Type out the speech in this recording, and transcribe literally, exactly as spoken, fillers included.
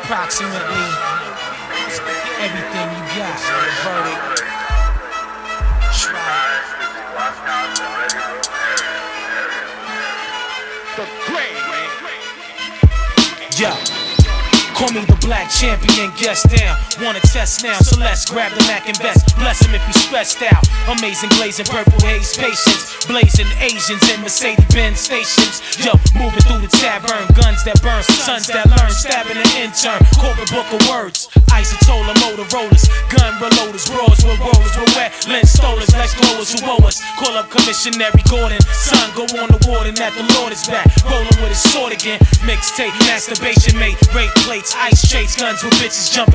approximately everything you got. The verdict. The great. Yo. Call me the black champion, guest down. Wanna test now, so let's grab the Mac and vest. Bless him if he's stressed out. Amazing glazing, purple haze, patience. Blazing Asians in Mercedes-Benz stations. Yo, moving through the tavern. Guns that burn, sons that learn. Stabbing an intern, corporate book of words. Isotola, Motorola's, gun reloaders. Brawls with rollers, with wet lens stolers. Lex blowers who owe us. Call up Commissionary Gordon. Son, go on the warden that the Lord is back. Rolling with his sword again. Mixtape, masturbation mate, rape plates. Ice chase guns with bitches jumping.